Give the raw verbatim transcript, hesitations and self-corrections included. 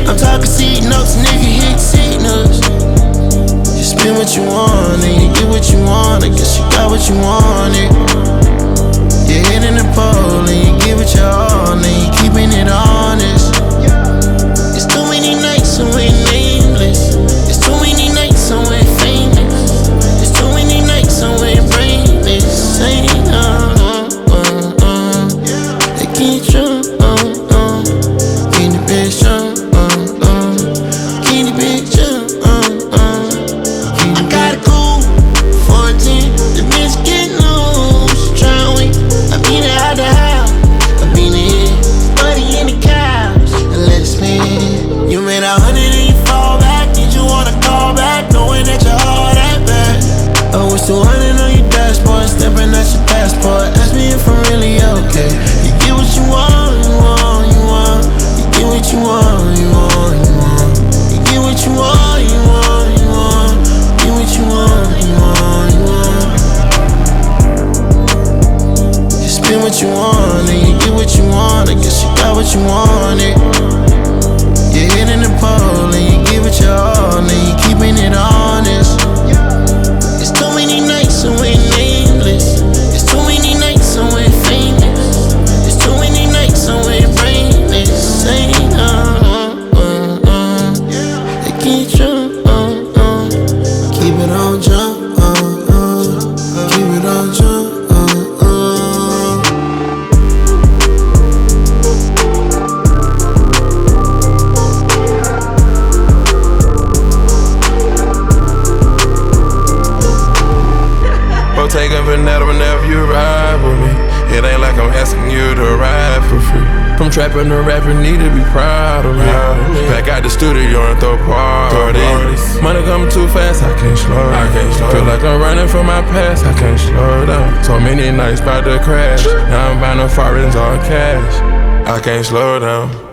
I'm talking seat notes, nigga, hit signals. You spend what you want and you get what you want. I guess you got what you wanted. You're hitting the pole and you give it your all and you keeping it honest. It's too many nights so we're nameless. It's too many nights so we're famous. It's too many nights so we're brainless. Saying, uh, uh, uh, they keep you, uh, uh, keep the bitch, uh, uh, uh, keep the bitch, uh, uh, uh, keep the I got a cool fourteen, the bitch get loose, tryna wait. I beat it out the house, I beat it, buddy in the couch, and let it spin. You made a hundred and you fall back, did you wanna call back, knowing that you're all that bad? Oh, it's two hundred on your dashboard, stepping at your passport, ask me if I'm really okay. You get what you want, you want, you want, you get what you want, you want, you want, you get what you want, you want, you want, get what you want, you want, you want. You spend what you want and you get what you want. I guess you got what you wanted. You're hitting the pole and you give it your all and you keeping it honest. It's too many nights so we're nameless. It's too many nights so we're famous. It's too many nights so we're brainless. Saying, uh, uh, uh, they keep you, uh, uh, keep it on jump, uh, uh, keep it on jump, uh, uh. Bottega Veneta whenever you ride with me. It ain't like I'm asking you to ride for free. From trapping to rapping, need to be proud of me. Back out the studio and throw parties. Money coming too fast, I can't slow down. Feel like I'm running from my past, I can't slow down. So many nights about to crash. Now I'm buying the foreigns all cash. I can't slow down.